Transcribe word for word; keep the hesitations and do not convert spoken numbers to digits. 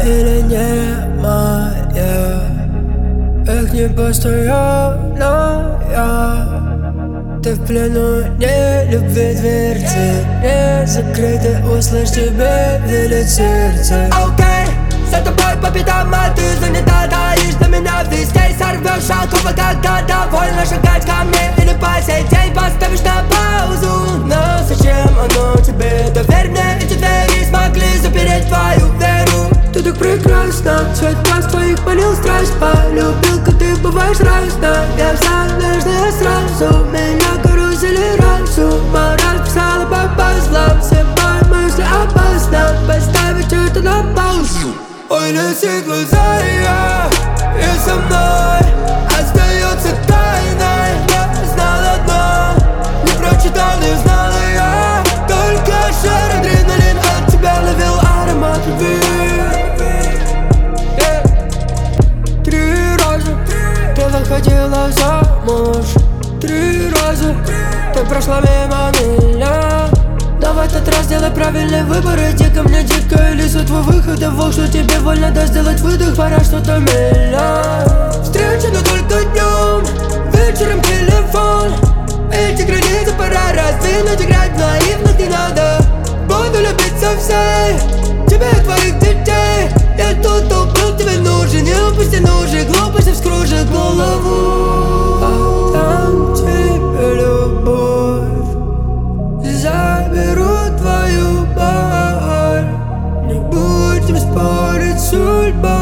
или не моя. Эх, не постоянная. Ты в плену не любви дверцы, не закрыты, услышь, тебе велит сердце. Окей, за тобой по пятам, а ты занята, таишь на меня везде. Сорвешь окопы, когда довольно шагать ко мне. Или по сей день поставишь на паузу. Но зачем оно тебе? Доверь мне, эти двери смогли запереть твою веру. Ты так прекрасна, цвет глаз твоих манил страсть. Полюбил, как ты бываешь разная. Я взял нежное сразу, меня карусели разум. Мораль писала по пазлам, все мои мысли опасно. Поставить это на паузу. Ой, летит глаза, и я, и со мной остается тайной. Я знал одно, не прочитал, не знал я. Только шар адреналин от тебя ловил аромат любви. Выходила замуж три раза, ты прошла мимо меня. Давай в этот раз сделай правильный выбор. Иди ко мне, дико, или за твой выход. Я волк, что тебе больно, да сделать выдох. Пора что-то менять. Встреча, но только днем, вечером телефон. Эти границы пора раздвинуть. Играть в наивных не надо. Буду любить со всей тебя и твоих детей. Я тут был, тебе нужен. Не упусти нужен, глупости вскружит голову. Отдам тебе любовь, заберу твою боль. Не будем спорить, судьба.